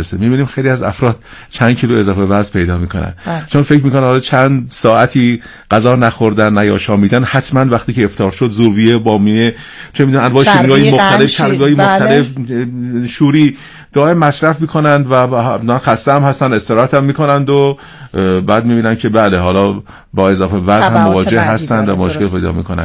برسه. می‌بینیم خیلی از افراد چند کیلو اضافه وزن پیدا می‌کنن چون فکر می‌کنن حالا چند ساعتی غذا نخوردن نه یا شامیدن حتما وقتی که افطار شد زوریه بامیه چه می‌دونن انواع شیرینی‌های مختلف چربی‌های مختلف شوری دائم مصرف می‌کنند و خسته هم هستن استراحت هم می‌کنند و بعد می‌بینن که بله حالا با اضافه وزن هم مواجه هستند و مشکل پیدا می‌کنن.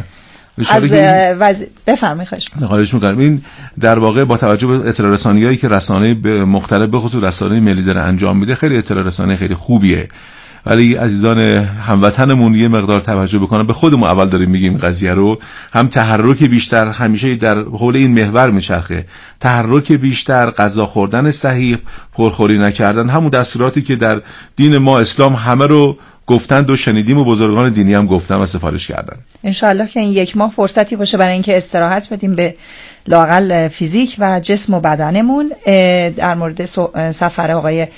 از بفرمایید خواهش می‌کنم. این در واقع با توجه به اطلاع رسانی‌هایی که رسانه‌های مختلف به خصوص رسانه ملی داره انجام میده خیلی اطلاع رسانی خیلی خوبیه، ولی عزیزان هموطنمون یه مقدار توجه بکنن. به خودمون اول داریم میگیم قضیه رو، هم تحرک بیشتر همیشه در حول این محور میچرخه، تحرک بیشتر، غذا خوردن صحیح، پرخوری نکردن، همون دستوراتی که در دین ما اسلام همه رو گفتند و شنیدیم و بزرگان دینی هم گفتن و سفارش کردن. انشالله که این یک ماه فرصتی باشه برای اینکه استراحت بدیم به لااقل فیزیک و جسم و بدنمون. در مورد سفر آقای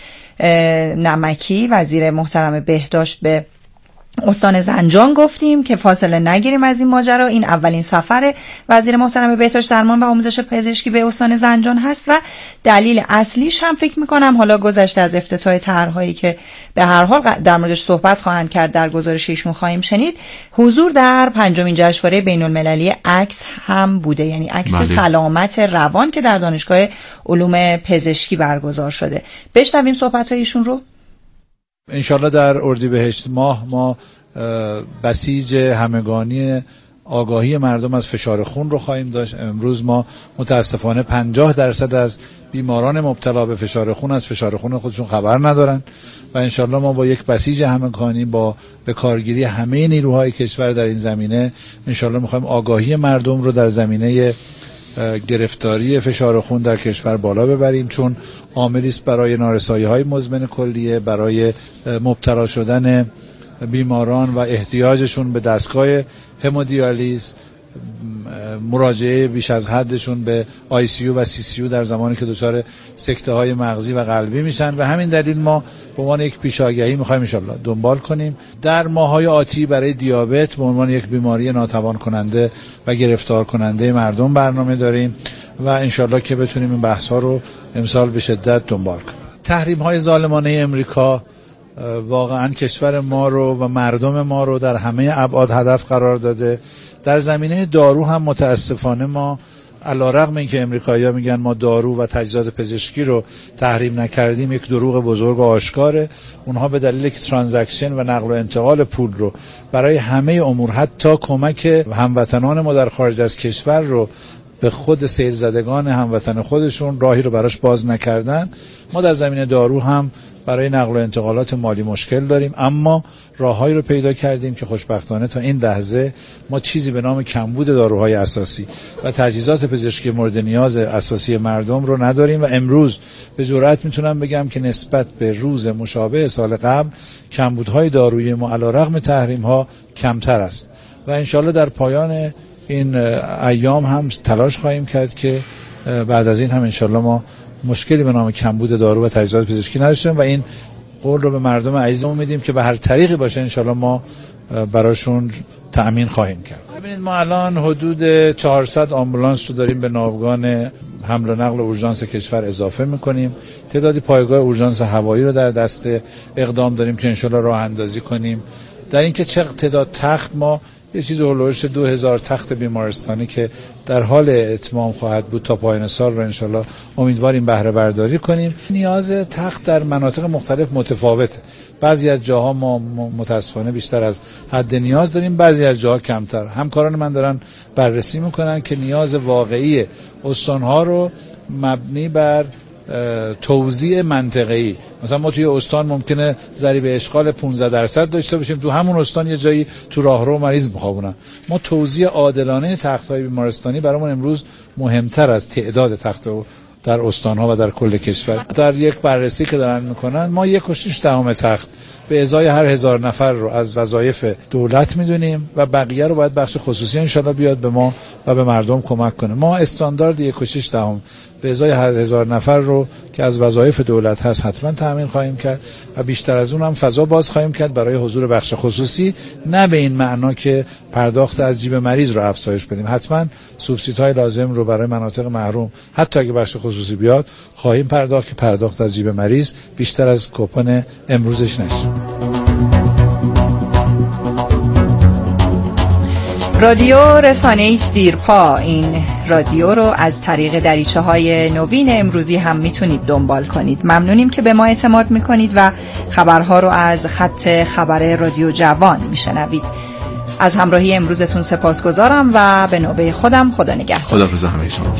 نمکی وزیر محترم بهداشت به استان زنجان گفتیم که فاصله نگیریم از این ماجرا. این اولین سفر وزیر محترم بهداشت درمان و آموزش پزشکی به استان زنجان هست و دلیل اصلیش هم فکر میکنم حالا گذشته از افتتاح طرح‌هایی که به هر حال در موردش صحبت خواهند کرد در گزارش ایشون خواهیم شنید، حضور در 5مین جشنواره بین‌المللی عکس هم بوده، یعنی عکس سلامت روان که در دانشگاه علوم پزشکی برگزار شده. بشنویم صحبت‌های ایشون رو. انشالله در اردیبهشت ماه ما بسیج همگانی آگاهی مردم از فشار خون رو خواهیم داشت. امروز ما متاسفانه 50% از بیماران مبتلا به فشار خون از فشار خون خودشون خبر ندارن و انشالله ما با یک بسیج همگانی با به کارگیری همه نیروهای کشور در این زمینه انشالله میخوایم آگاهی مردم رو در زمینه گرفتاری فشار خون در کشور بالا ببریم، چون عاملی است برای نارسایی‌های مزمن کلیه، برای مبتلا شدن بیماران و احتیاجشون به دستگاه همودیالیز، مراجعه بیش از حدشون به ICU و CCU در زمانی که دچار سکته‌های مغزی و قلبی میشن و همین دلیل ما به عنوان یک پیشاگهی می‌خوایم ان شاءالله دنبال کنیم. در ماه‌های آتی برای دیابت به عنوان یک بیماری ناتوان کننده و گرفتار کننده مردم برنامه داریم و ان شاءالله که بتونیم این بحث‌ها رو امسال به شدت دنبال کنیم. تحریم‌های ظالمانه امریکا واقعا کشور ما رو و مردم ما رو در همه ابعاد هدف قرار داده. در زمینه دارو هم متاسفانه ما علیرغم اینکه امریکایی‌ها میگن ما دارو و تجهیزات پزشکی رو تحریم نکردیم، یک دروغ بزرگ و آشکاره. اونها به دلیل که ترانزکشن و نقل و انتقال پول رو برای همه امور، حتی کمک هموطنان ما در خارج از کشور رو به خود سیل زدگان هموطن خودشون راهی رو براش باز نکردن. ما در زمینه دارو هم برای نقل و انتقالات مالی مشکل داریم، اما راههایی رو پیدا کردیم که خوشبختانه تا این لحظه ما چیزی به نام کمبود داروهای اساسی و تجهیزات پزشکی مورد نیاز اساسی مردم رو نداریم و امروز به جرئت میتونم بگم که نسبت به روز مشابه سال قبل کمبودهای دارویی ما علیرغم تحریم‌ها کمتر است و انشالله در پایان این ایام هم تلاش خواهیم کرد که بعد از این هم انشالله ما مشکلی به نام کمبود دارو و تجهیزات پزشکی نداشتیم و این قول رو به مردم عزیزمون میدیم که به هر طریقی باشه انشالله ما براشون تأمین خواهیم کرد. ببینید ما الان حدود 400 آمبولانس رو داریم به ناوگان حمل و نقل اورژانس کشور اضافه میکنیم. تعدادی پایگاه اورژانس هوایی رو در دست اقدام داریم که انشالله راه اندازی کنیم. در اینکه چه تعداد تخت، ما یه چیز هولوش 2000 تخت بیمارستانی که در حال اتمام خواهد بود تا پایان سال رو انشالله امیدواریم بهره برداری کنیم. نیاز تخت در مناطق مختلف متفاوته. بعضی از جاها ما متاسفانه بیشتر از حد نیاز داریم، بعضی از جاها کمتر. همکاران من دارن بررسی میکنن که نیاز واقعی استانها رو مبنی بر توزیع منطقه‌ای، مثلا ما توی استان ممکنه ضریب اشغال 15% داشته باشیم، تو همون استان یه جایی تو راهرو مریض میخوابونن. ما توزیع عادلانه تخت‌های بیمارستانی برامون امروز مهمتر از تعداد تخت‌ها در استان‌ها و در کل کشور. در یک بررسی که دارن میکنن ما 1.6 تخت به ازای هر 1000 نفر رو از وظایف دولت میدونیم و بقیه رو باید بخش خصوصی انشالله بیاد به ما و به مردم کمک کنه. ما استاندارد 1.6 به ازای هر 1000 نفر رو که از وظایف دولت هست حتما تامین خواهیم کرد و بیشتر از اون هم فضا باز خواهیم کرد برای حضور بخش خصوصی، نه به این معنا که پرداخت از جیب مریض رو افزایش بدیم. حتما سوبسیدهای لازم رو برای مناطق محروم حتی اگه بخش خصوصی بیاد خواهیم پرداخت که پرداخت از جیب مریض بیشتر از کوپن امروزش نشه. رادیو رسانه‌ای است دیرپا. این رادیو رو از طریق دریچه‌های نوین امروزی هم میتونید دنبال کنید. ممنونیم که به ما اعتماد میکنید و خبرها رو از خط خبر رادیو جوان میشنوید. از همراهی امروزتون سپاسگزارم و به نوبه خودم خدا نگهدار. خداحافظ همه شما.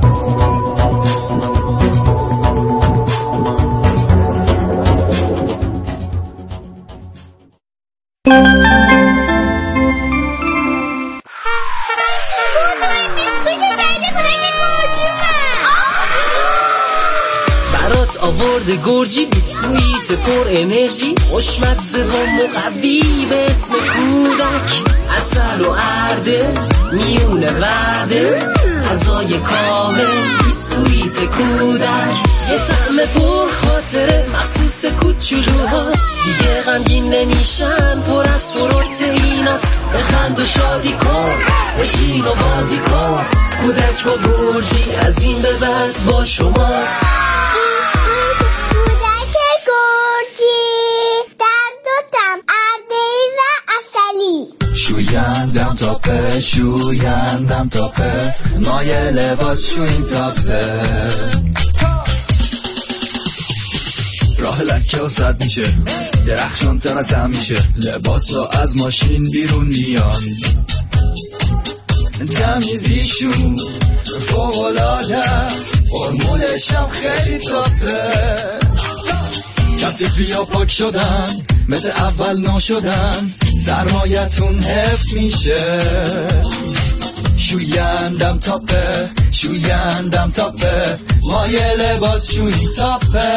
آورده گرجی بیسکویت پر انرژی خوشمزه و مقوی به اسم کودک عسل و ارده میونه ورده غذای کامل بیسکویت کودک یه طعم پر خاطره مخصوص کوچولوهاست دیگه غمگین نمیشن پر از پروتئیناست بخند و شادی کن بشین و بازی کن کودک با گرجی از این به بعد با شماست. شویندم تاپه شویندم تاپه مایه لباس شوین تاپه راه لکه و سد میشه درخشان تر از هم میشه لباس رو از ماشین بیرون میان تمیزیشون فوق‌العاده است فرمولش هم خیلی تاپه کسی یا پاک شدن مثل اول ناشدن سرمایتون حفظ میشه شویندم تاپه شویندم تاپه مایه لباس شوی تاپه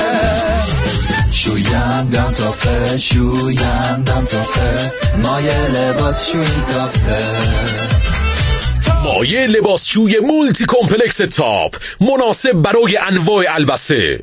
شویندم تاپه شویندم تاپه مایه لباس شوی تاپه مایه لباسشوی مولتی کمپلکس تاپ مناسب برای انواع البسه.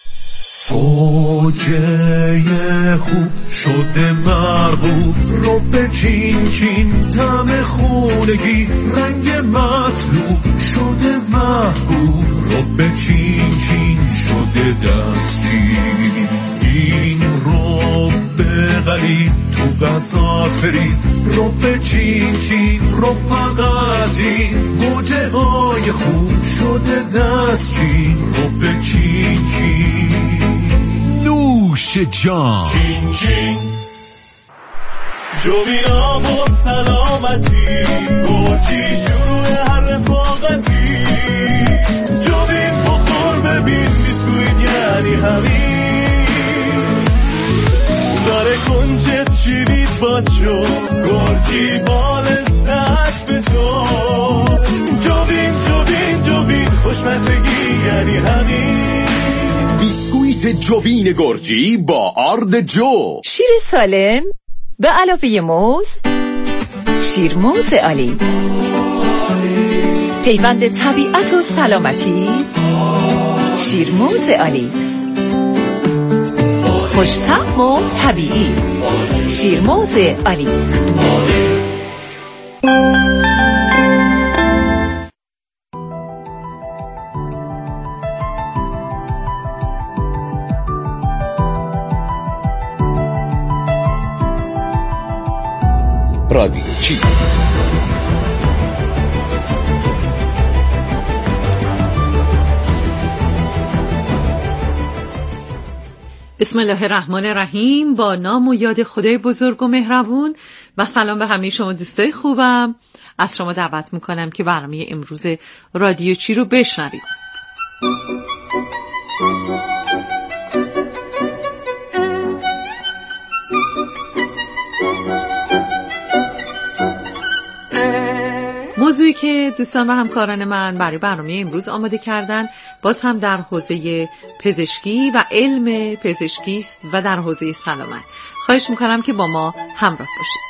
فوجه خوب شده مرغوب رو به چین چین طعم خونگی رنگ مطلوب شده محبوب رو به چین چین شده دستچین این رو به غلیظ تو غذات فریز رو به چین چین رو فقط این گوجه های خوب شده دستچین رو به چین چین نوش جان چین چین جوینا با سلامتی گرجی شروع هر رفاقتی جوین بخور ببین بیسکویت یعنی همین داره کنجت شیرید باچو گرجی بال سک به تو جوین جوین جوین خوشمزگی یعنی همین بیسکویت جوین گرجی با آرد جو شیر سالم به علاوه موز شیرموز آلیس پیوند طبیعت و سلامتی شیرموز آلیس خوش‌طعم و طبیعی شیرموز آلیس رادیو چی؟ بسم الله الرحمن الرحیم. با نام و یاد خدای بزرگ و مهربون و سلام به همه شما دوستای خوبم. از شما دعوت میکنم که برنامه امروز رادیو چی رو بشنوید. موضوعی که دوستان و همکاران من برای برنامه امروز آماده کردن باز هم در حوزه پزشکی و علم پزشکی است و در حوزه سلامت. خواهش میکنم که با ما همراه باشید.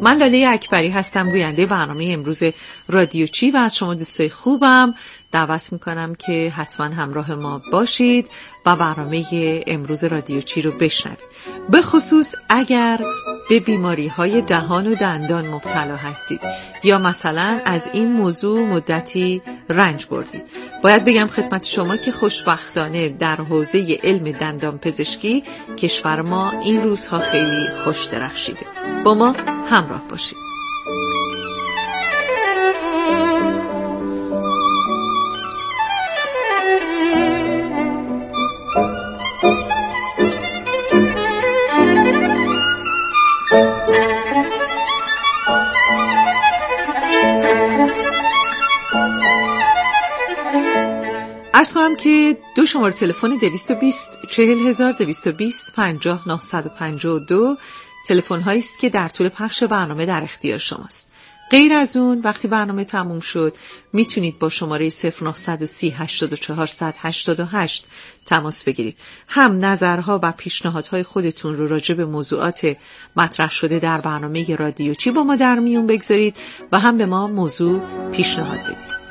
من لاله اکبری هستم، گوینده برنامه امروز رادیو چی و از شما دوستای خوبم دعوت میکنم که حتما همراه ما باشید و برنامه امروز رادیو چی رو بشنوید. به خصوص اگر به بیماری های دهان و دندان مبتلا هستید یا مثلا از این موضوع مدتی رنج بردید. باید بگم خدمت شما که خوشبختانه در حوزه علم دندان پزشکی کشور ما این روزها خیلی خوش درخشیده. با ما همراه باشید. عرض کنم که 2 شماره تلفن 220 40220 50 952 تلفن هایی است که در طول پخش برنامه در اختیار شماست. غیر از اون وقتی برنامه تموم شد میتونید با شماره 0930 84 188 تماس بگیرید. هم نظرها و پیشنهادهای خودتون رو راجع به موضوعات مطرح شده در برنامه رادیو چی با ما در میون بگذارید و هم به ما موضوع پیشنهاد بدید.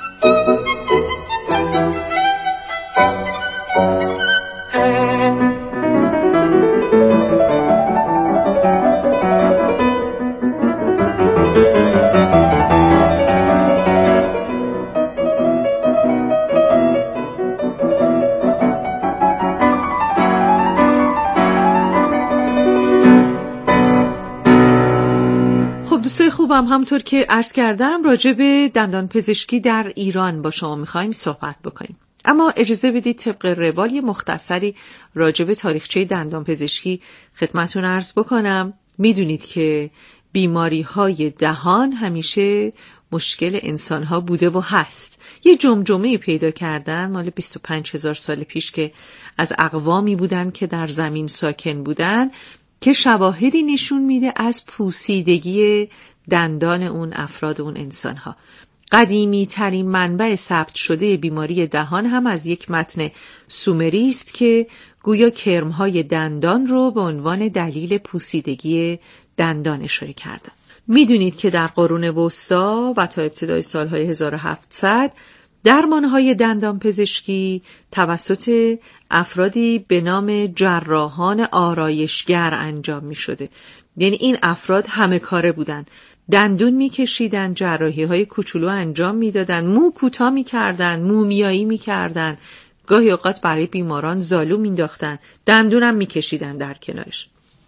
دوستای خوبم، همطور که عرض کردم راجع به دندان پزشکی در ایران با شما میخوایم صحبت بکنیم. اما اجازه بدید طبق روال مختصری راجع به تاریخچه دندان پزشکی خدمتتون عرض بکنم. میدونید که بیماری های دهان همیشه مشکل انسان ها بوده و هست. یه جمجمه پیدا کردن مال 25,000 سال پیش که از اقوامی بودن که در زمین ساکن بودن که شواهدی نشون میده از پوسیدگی دندان اون افراد اون انسان ها. قدیمی ترین منبع ثبت شده بیماری دهان هم از یک متن سومری است که گویا کرمهای دندان رو به عنوان دلیل پوسیدگی دندان اشاره کردن. میدونید که در قرون وسطا و تا ابتدای سالهای 1700 درمانهای دندان پزشکی توسط افرادی به نام جراحان آرایشگر انجام می شده. یعنی این افراد همه کاره بودن. دندون می کشیدن، جراحی های کوچولو انجام می دادن، مو کوتاه می کردن، مومیایی می کردن، گاهی اوقات برای بیماران زالو می انداختن، دندون هم می کشیدن در کنارش.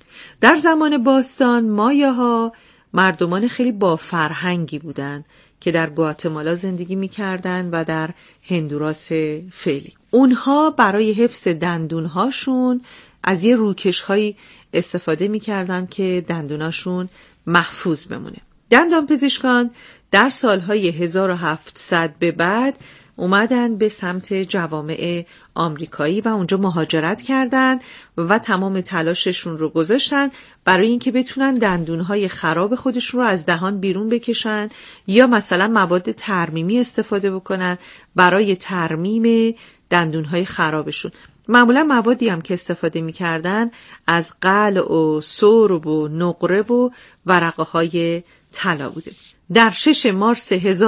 در زمان باستان مایاها مردمان خیلی با فرهنگی بودن که در گواتمالا زندگی می‌کردند و در هندوراس فعلی. اونها برای حفظ دندونهاشون از یه روکش‌هایی استفاده می‌کردن که دندوناشون محفوظ بمونه. دندان پزشکان در سالهای 1700 به بعد اومدن به سمت جوامع آمریکایی و اونجا مهاجرت کردن و تمام تلاششون رو گذاشتن برای اینکه بتونن دندونهای خراب خودشون رو از دهان بیرون بکشن یا مثلا مواد ترمیمی استفاده بکنن برای ترمیم دندونهای خرابشون. معمولا موادی هم که استفاده می‌کردن از قلع و سرب و نقره و ورقه های طلا بوده. در 6 مارس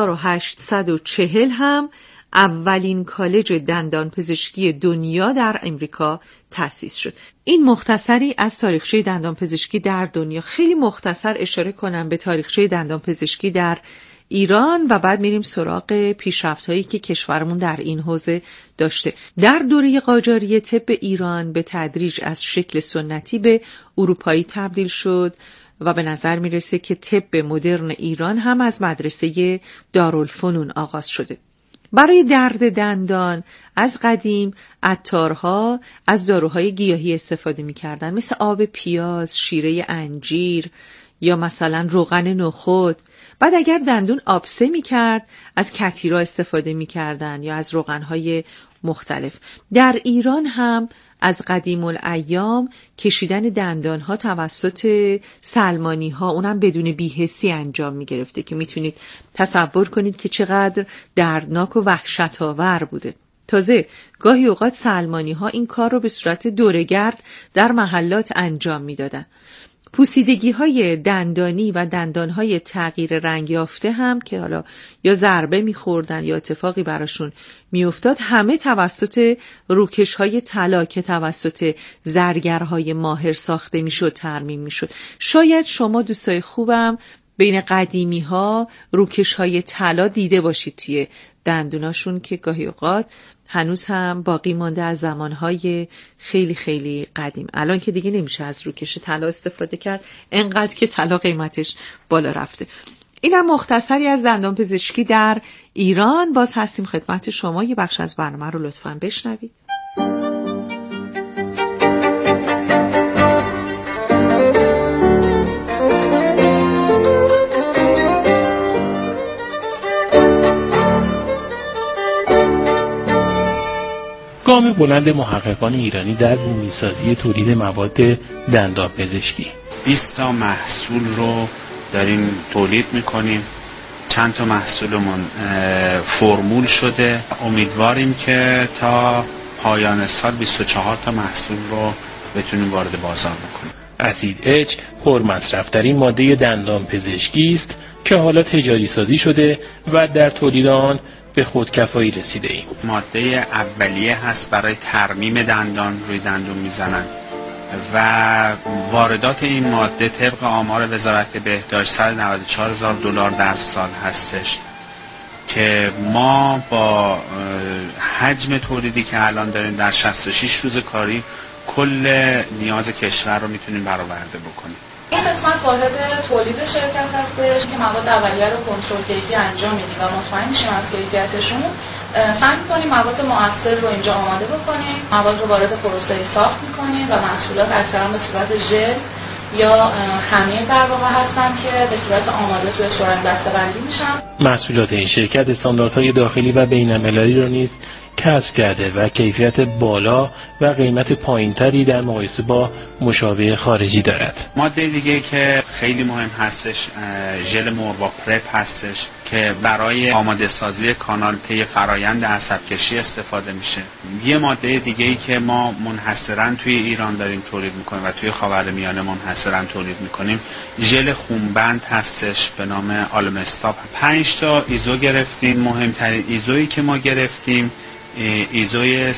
1840 هم اولین کالج دندان پزشکی دنیا در امریکا تأسیس شد. این مختصری از تاریخچه دندان پزشکی در دنیا. خیلی مختصر اشاره کنم به تاریخچه دندان پزشکی در ایران و بعد میریم سراغ پیشرفت‌هایی که کشورمون در این حوزه داشته. در دوره قاجاری طب ایران به تدریج از شکل سنتی به اروپایی تبدیل شد و به نظر میرسه که طب مدرن ایران هم از مدرسه دارالفنون آغاز شده. برای درد دندان از قدیم عطارها از داروهای گیاهی استفاده می‌کردن، مثل آب پیاز، شیره انجیر یا مثلا روغن نخود. بعد اگر دندون آبسه می‌کرد از کتیرا استفاده می‌کردن یا از روغن‌های مختلف. در ایران هم از قدیم الایام کشیدن دندانها توسط سلمانی‌ها اونم بدون بی‌حسی انجام می‌گرفته که میتونید تصور کنید که چقدر دردناک و وحشت‌آور بوده. تازه گاهی اوقات سلمانی‌ها این کار رو به صورت دوره‌گرد در محلات انجام می‌دادن. پوسیدگی‌های دندانی و دندان‌های تغییر رنگ یافته هم که حالا یا ضربه می‌خوردن یا اتفاقی براشون می‌افتاد، همه توسط روکش‌های طلا که توسط زرگرهای ماهر ساخته می‌شد ترمیم می‌شد. شاید شما دوستای خوبم بین قدیمی‌ها روکش‌های طلا دیده باشید توی دندوناشون که گاهی اوقات هنوز هم باقی مانده از زمانهای خیلی خیلی قدیم. الان که دیگه نمیشه از روکش طلا استفاده کرد، انقدر که طلا قیمتش بالا رفته. اینم مختصری از دندان پزشکی در ایران. باز هستیم خدمت شما، یه بخش از برنامه رو لطفاً بشنوید. گام بلند محققان ایرانی در بومی‌سازی تولید مواد دندان پزشکی. 20 تا محصول رو داریم تولید میکنیم. چند تا محصولمون فرمول شده. امیدواریم که تا پایان سال 24 تا محصول رو بتونیم وارد بازار بکنیم. اسید اچ پرمصرف‌ترین ماده دندان پزشکی است که حالا تجاری سازی شده و در تولید آن به خودکفایی رسیده ایم. ماده اولیه هست برای ترمیم دندان، روی دندون میزنن و واردات این ماده طبق آمار وزارت بهداشت $194,000 در سال هستش که ما با حجم تولیدی که الان داریم در 66 روز کاری کل نیاز کشور رو میتونیم برآورده بکنیم. این قسمت واحد تولید شرکت هستش که مواد اولیه رو کنترل کیفی انجام میدیم و مطمئن میشیم از کیفیتشون. سعی می‌کنیم مواد مؤثر رو اینجا آماده بکنیم، مواد رو وارد پروسه ساخت می‌کنیم و محصولات اکثرا به صورت ژل یا خمیر در واقع هستن که به صورت آماده توی سرنگ بسته‌بندی میشن. محصولات این شرکت استانداردهای داخلی و بین‌المللی رو نیز کسب کرده و کیفیت بالا و قیمت پایینتری در مقایسه با مشابه خارجی دارد. ماده دیگه که خیلی مهم هستش ژل موربا پرپ هستش که برای آماده سازی کانال طی فرایند عصب کشی استفاده میشه. یه ماده دیگه‌ای که ما منحصراً توی ایران داریم تولید میکنیم و توی خاورمیانه منحصراً تولید میکنیم ژل خونبند هستش به نام آلمستاپ. 5 تا ایزو گرفتیم. مهمترین ایزویی که ما گرفتیم ایزوی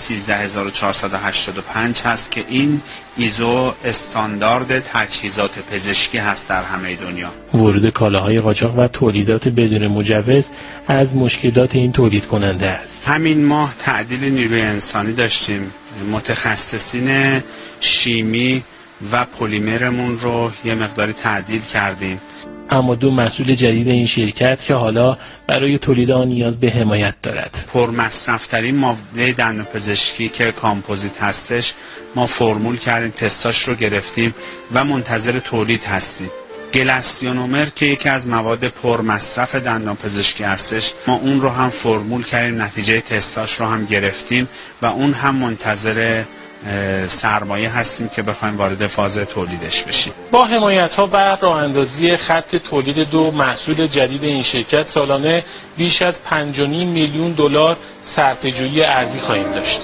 13485 هست که این ایزو استاندارد تجهیزات پزشکی هست در همه دنیا. ورود کالاهای قاچاق و تولیدات بدون مجوز از مشکلات این تولید کننده است. همین ماه تعدیل نیروی انسانی داشتیم. متخصصین شیمی و پلیمرمون رو یه مقداری تعدیل کردیم. اما 2 محصول جدید این شرکت که حالا برای تولید آن نیاز به حمایت دارد. پرمصرف‌ترین ماده دندانپزشکی که کامپوزیت هستش ما فرمول کردیم، تستاش رو گرفتیم و منتظر تولید هستیم. گلاسیونومر که یکی از مواد پرمصرف دندانپزشکی هستش ما اون رو هم فرمول کردیم، نتیجه تستاش رو هم گرفتیم و اون هم منتظر سرمایه هستیم که بخوایم وارد فاز تولیدش بشیم. با حمایت‌ها و راه اندازی خط تولید 2 محصول جدید این شرکت سالانه بیش از $5.5 میلیون صرفه‌جویی ارزی خواهیم داشت.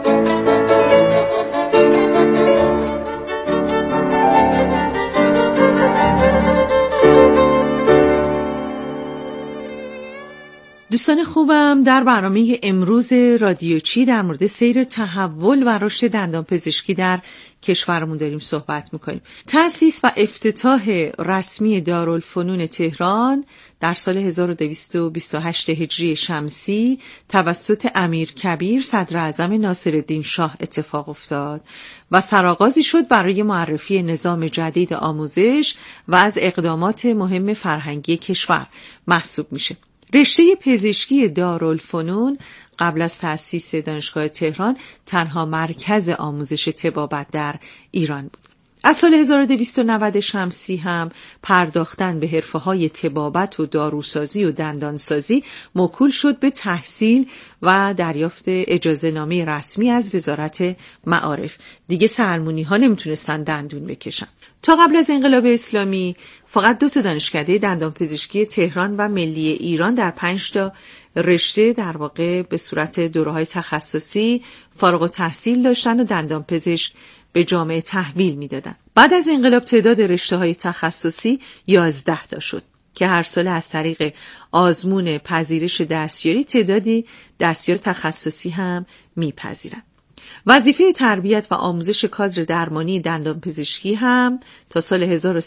دوستان خوبم، در برنامه امروز رادیو چی در مورد سیر تحول و رشد دندانپزشکی در کشورمون داریم صحبت میکنیم. تأسیس و افتتاح رسمی دارالفنون تهران در سال 1228 هجری شمسی توسط امیرکبیر صدر اعظم ناصرالدین شاه اتفاق افتاد و سرآغازی شد برای معرفی نظام جدید آموزش و از اقدامات مهم فرهنگی کشور محسوب میشه. رشته پزشکی دارالفنون قبل از تأسیس دانشگاه تهران تنها مرکز آموزش طبابت در ایران بود. از سال 1290 شمسی هم پرداختن به حرفه‌های طبابت و داروسازی و دندانسازی موکول شد به تحصیل و دریافت اجازه‌نامه رسمی از وزارت معارف. دیگه سلمونی‌ها نمیتونستن دندون بکشن. تا قبل از انقلاب اسلامی فقط 2 دانشکده دندانپزشکی تهران و ملی ایران در 5 تا رشته در واقع به صورت دوره‌های تخصصی فارغ التحصیل داشتن و دندانپزشک به جامعه تحویل میدادن. بعد از انقلاب تعداد رشته‌های تخصصی 11 تا شد که هر سال از طریق آزمون پذیرش دستیاری تعدادی دستیار تخصصی هم میپذیرند. وظیفه تربیت و آموزش کادر درمانی دندانپزشکی هم تا سال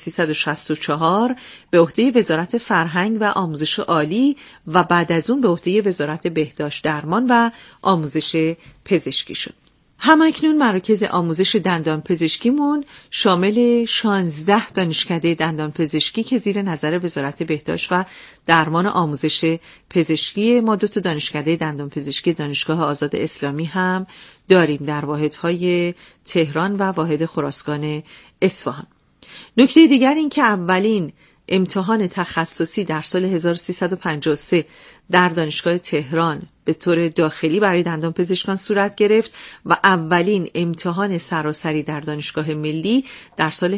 1364 به عهده وزارت فرهنگ و آموزش عالی و بعد از اون به عهده وزارت بهداشت درمان و آموزش پزشکی شد. همکنون مراکز آموزش دندانپزشکیمون شامل 16 دانشکده دندانپزشکی که زیر نظر وزارت بهداشت و درمان آموزش پزشکی، ما 2 دانشکده دندانپزشکی دانشگاه آزاد اسلامی هم داریم در واحدهای تهران و واحد خراسان اصفهان. نکته دیگر این که اولین امتحان تخصصی در سال 1353 در دانشگاه تهران به طور داخلی برای دندانپزشکان صورت گرفت و اولین امتحان سراسری در دانشگاه ملی در سال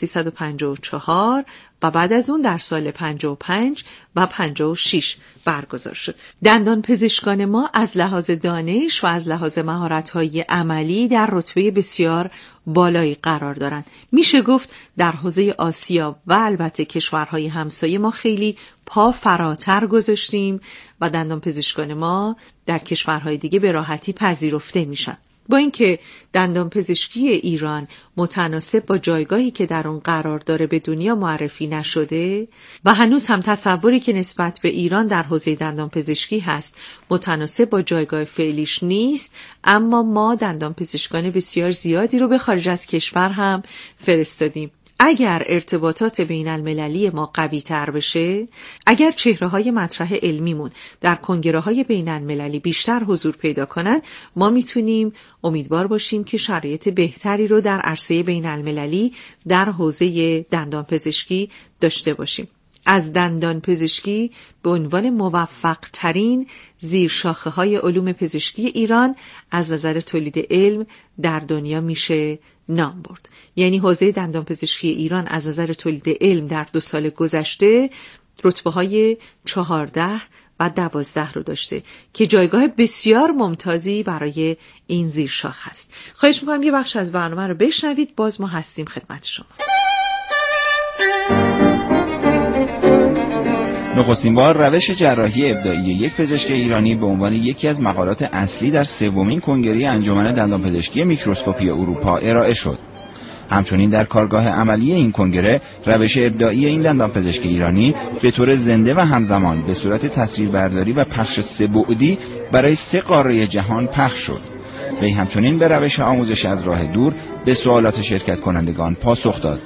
1354 و بعد از اون در سال 55 و 56 برگزار شد. دندانپزشکان ما از لحاظ دانش و از لحاظ مهارت‌های عملی در رتبه بسیار بالایی قرار دارند. میشه گفت در حوزه آسیا و البته کشورهای همسایه ما خیلی پا فراتر گذاشتیم و دندانپزشکان ما در کشورهای دیگه به راحتی پذیرفته میشن. با اینکه دندانپزشکی ایران متناسب با جایگاهی که در اون قرار داره به دنیا معرفی نشده و هنوز هم تصوری که نسبت به ایران در حوزه دندانپزشکی هست متناسب با جایگاه فعلیش نیست، اما ما دندانپزشکان بسیار زیادی رو به خارج از کشور هم فرستادیم. اگر ارتباطات بین المللی ما قوی تر بشه، اگر چهره‌های مطرح علمیمون در کنگره‌های بین المللی بیشتر حضور پیدا کنند، ما میتونیم امیدوار باشیم که شرایط بهتری رو در عرصه بین المللی در حوزه دندانپزشکی داشته باشیم. از دندانپزشکی به عنوان موفق ترین زیرشاخه‌های علوم پزشکی ایران از نظر تولید علم در دنیا میشه نام برد. یعنی حوزه دندانپزشکی ایران از نظر تولید علم در 2 سال گذشته رتبه‌های 14 و 12 رو داشته که جایگاه بسیار ممتازی برای این زیرشاخه هست. خواهش می‌کنم یه بخش از برنامه رو بشنوید، باز ما هستیم خدمت شما. نخستین بار روش جراحی ابداعی یک پزشک ایرانی به عنوان یکی از مقالات اصلی در 3مین کنگره انجمن دندانپزشکی میکروسکوپی اروپا ارائه شد. همچنین در کارگاه عملی این کنگره روش ابداعی این دندانپزشک ایرانی به طور زنده و همزمان به صورت تصویربرداری و پخش 3 بعدی برای 3 قاره جهان پخش شد. وی همچنین به روش آموزش از راه دور به سوالات شرکت کنندگان پاسخ داد.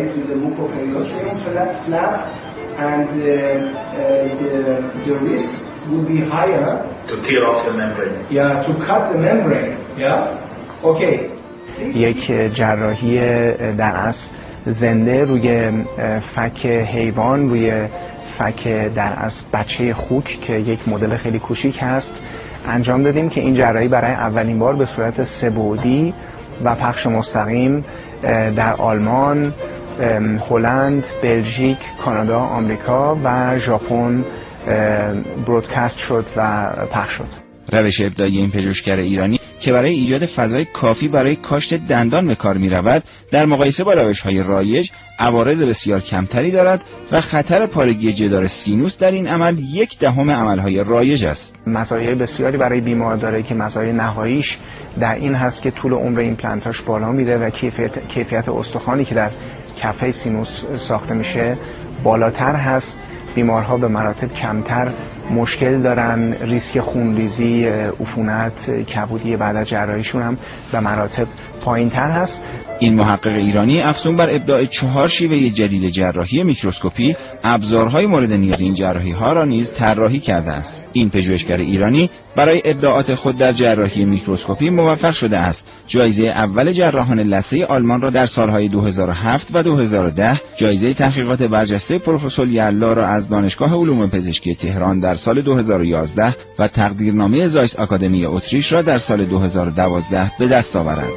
And the risk will be higher to tear off the membrane. Yeah, to cut the membrane. Yeah. Okay. یک جراحی در اصل زنده روی فک حیوان، روی فک در اصل بچه خوک که یک مدل خیلی کوچیک هست انجام دادیم که این جراحی برای اولین بار به صورت 3 بعدی و پخش مستقیم در آلمان، هلند، بلژیک، کانادا، آمریکا و ژاپن برودکست شد و پخش شد. روش ابداعی این پژوهشگر ایرانی که برای ایجاد فضای کافی برای کاشت دندان به کار می رود، در مقایسه با روش‌های رایج عوارض بسیار کمتری دارد و خطر پارگی جدار سینوس در این عمل 1/10 عمل‌های رایج است. مزایای بسیاری برای بیمار داره که مزایای نهاییش در این هست که طول عمر ایمپلنتاش بالا میره و کیفیت استخوانی که در کفه سینوس ساخته میشه بالاتر هست. بیمارها به مراتب کمتر مشکل دارن، ریسک خونریزی، عفونت، کبودی بعد از جراحیشون هم به مراتب پایین‌تر هست. این محقق ایرانی افزون بر ابداع 4 شیوه جدید جراحی میکروسکوپی، ابزارهای مورد نیاز این جراحی‌ها را نیز طراحی کرده است. این پژوهشگر ایرانی برای ابداعات خود در جراحی میکروسکوپی موفق شده است جایزه اول جراحان لثه آلمان را در سالهای 2007 و 2010، جایزه تحقیقات برجسته پروفسور یلا را از دانشگاه علوم پزشکی تهران در سال 2011 و تقدیرنامه زایس آکادمی اتریش را در سال 2012 به دست آورد.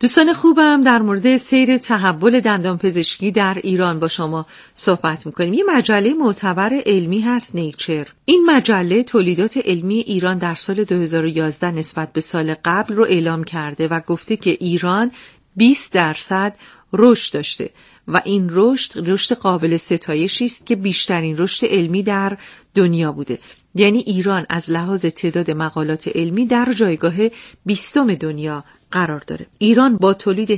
دوستان خوبم، در مورد سیر تحول دندانپزشکی در ایران با شما صحبت میکنیم. یه مجله معتبر علمی هست، نیچر. این مجله تولیدات علمی ایران در سال 2011 نسبت به سال قبل رو اعلام کرده و گفته که ایران 20% رشد داشته و این رشد قابل ستایشی است که بیشترین رشد علمی در دنیا بوده. یعنی ایران از لحاظ تعداد مقالات علمی در جایگاه 20 دنیا قرار داره. ایران با تولید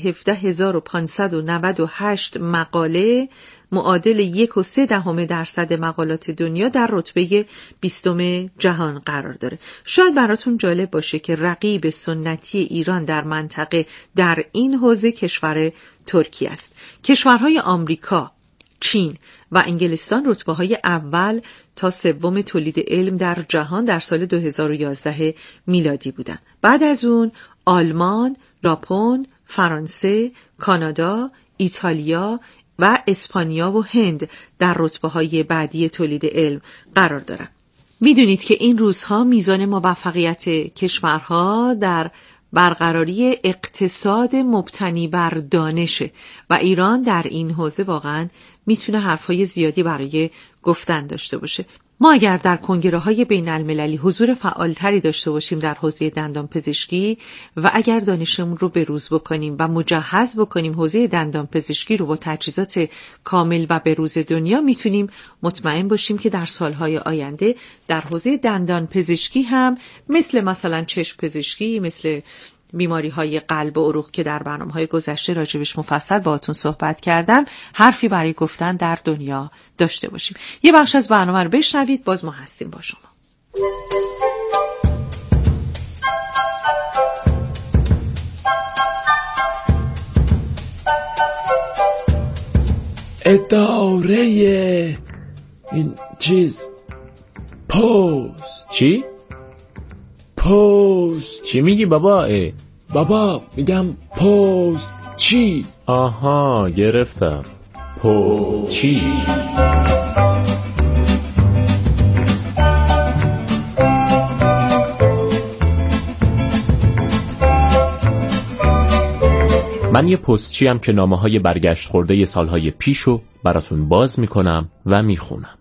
17598 مقاله معادل 1.3% مقالات دنیا در رتبه 20 جهان قرار داره. شاید براتون جالب باشه که رقیب سنتی ایران در منطقه در این حوزه کشور ترکیه است. کشورهای آمریکا، چین و انگلستان رتبه‌های اول تا سوم تولید علم در جهان در سال 2011 میلادی بودند. بعد از اون آلمان، ژاپن، فرانسه، کانادا، ایتالیا و اسپانیا و هند در رتبه‌های بعدی تولید علم قرار دارند. میدونید که این روزها میزان موفقیت کشورها در برقراری اقتصاد مبتنی بر دانشه و ایران در این حوزه واقعا میتونه حرفای زیادی برای گفتن داشته باشه. ما اگر در کنگره‌های بین المللی حضور فعالتری داشته باشیم در حوزه دندان پزشکی و اگر دانشمون رو بروز بکنیم و مجهز بکنیم حوزه دندان پزشکی رو با تجهیزات کامل و بروز دنیا، میتونیم مطمئن باشیم که در سالهای آینده در حوزه دندان پزشکی هم مثلا چشم پزشکی، مثل بیماری‌های قلب و عروق که در برنامه‌های گذشته راجبش مفصل باهاتون صحبت کردم، حرفی برای گفتن در دنیا داشته باشیم. یه بخش از برنامه رو بشنوید، باز ما هستیم با شما. اداره این چیز پست. چی؟ پست. چی میگی بابا؟ بابا میگم پست چی؟ آها گرفتم. پست چی؟ من یه پستچی هم که نامه‌های برگشت خورده سالهای پیشو براتون باز میکنم و میخونم.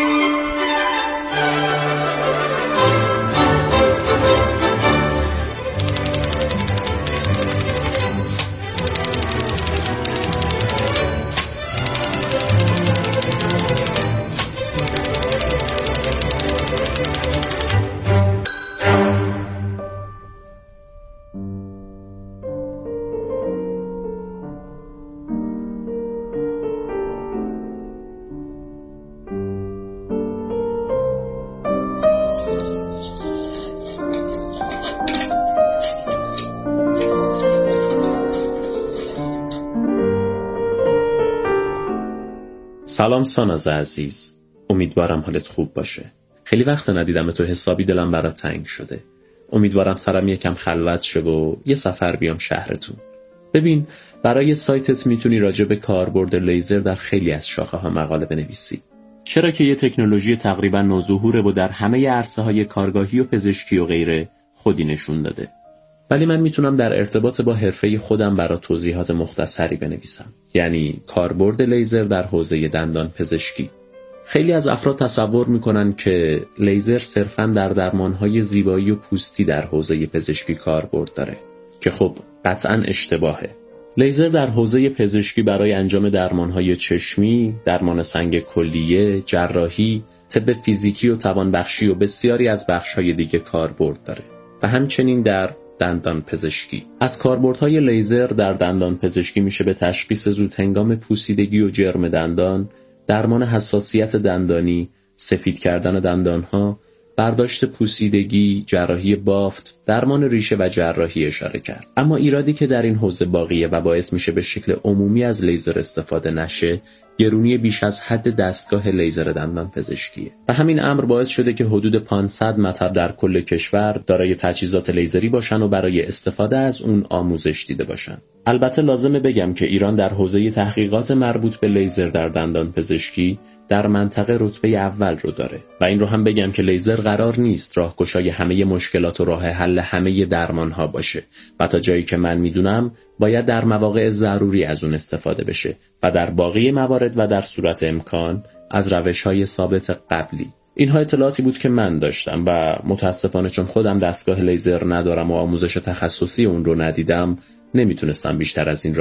سلام ساناز عزیز، امیدوارم حالت خوب باشه. خیلی وقت ندیدم تو، حسابی دلم برات تنگ شده. امیدوارم سرم یکم خلوت شه و یه سفر بیام شهرتون. ببین، برای سایتت میتونی راجع به کاربرد لیزر در خیلی از شاخه ها مقاله بنویسی. چرا که یه تکنولوژی تقریبا نوظهوره و در همه عرصه‌های کارگاهی و پزشکی و غیره خودی نشون داده. ولی من میتونم در ارتباط با حرفه خودم برای توضیحات مختصری بنویسم. یعنی کاربرد لیزر در حوزه دندان پزشکی. خیلی از افراد تصور میکنن که لیزر صرفاً در درمانهای زیبایی و پوستی در حوزه پزشکی کاربرد داره، که خب قطعاً اشتباهه. لیزر در حوزه پزشکی برای انجام درمانهای چشمی، درمان سنگ کلیه، جراحی، طب فیزیکی و توانبخشی و بسیاری از بخش‌های دیگه کاربرد داره و همچنین در دندان پزشکی. از کاربردهای لیزر در دندان پزشکی میشه به تشخیص زودهنگام پوسیدگی و جرم دندان، درمان حساسیت دندانی، سفید کردن دندانها، برداشت پوسیدگی، جراحی بافت، درمان ریشه و جراحی اشاره کرد. اما ایرادی که در این حوزه باقیه و باعث میشه به شکل عمومی از لیزر استفاده نشه، گرونی بیش از حد دستگاه لیزر دندان پزشکیه. و همین امر باعث شده که حدود 500 مطب در کل کشور دارای تجهیزات لیزری باشن و برای استفاده از اون آموزش دیده باشن. البته لازمه بگم که ایران در حوزه تحقیقات مربوط به لیزر در دندان پزشکی در منطقه رتبه اول رو داره. و این رو هم بگم که لیزر قرار نیست راهگشای همه مشکلات و راه حل همه درمان‌ها باشه و تا جایی که من میدونم باید در مواقع ضروری از اون استفاده بشه و در باقی موارد و در صورت امکان از روش‌های ثابت قبلی. اینها اطلاعاتی بود که من داشتم و متاسفانه چون خودم دستگاه لیزر ندارم و آموزش تخصصی اون رو ندیدم نمیتونستم بیشتر از این